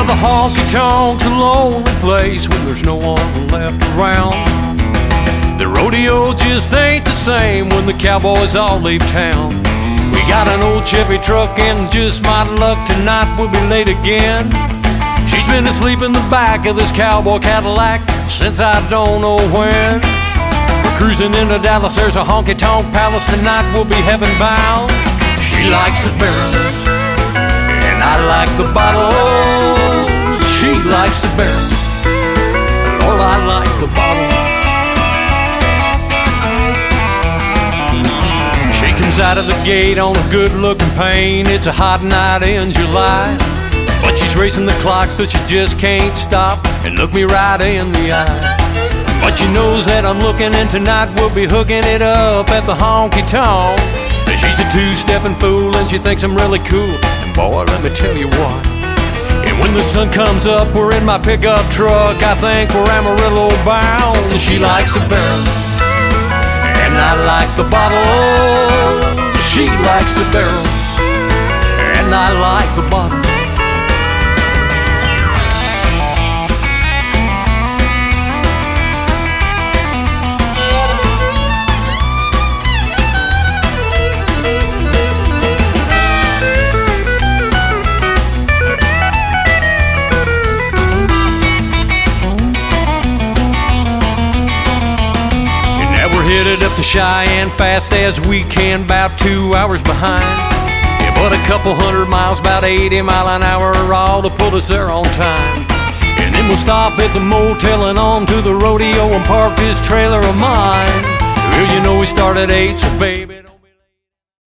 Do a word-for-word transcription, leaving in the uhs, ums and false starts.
Well, the honky-tonk's a lonely place when there's no one left around. The rodeo just ain't the same when the cowboys all leave town. We got an old Chevy truck and just my luck tonight we'll be late again. She's been asleep in the back of this cowboy Cadillac since I don't know when. We're cruising into Dallas, there's a honky-tonk palace tonight, we'll be heaven bound. She likes the barrels, and I like the bottles. She likes the barrels, Lord, I like the bottles. She comes out of the gate on a good-looking pain. It's a hot night in July, but she's racing the clock so she just can't stop and look me right in the eye. But she knows that I'm looking, and tonight we'll be hooking it up at the honky-tonk. She's a two-stepping fool and she thinks I'm really cool, and boy, let me tell you what. And when the sun comes up, we're in my pickup truck, I think we're Amarillo bound. She likes the barrel, and I like the bottle. She likes the barrel, and I like the bottle. Headed up to Cheyenne fast as we can, about two hours behind. Yeah, but a couple hundred miles, about eighty mile an hour, all to put us there on time. And then we'll stop at the motel and on to the rodeo and park this trailer of mine. Well, you know we start at eight, so baby.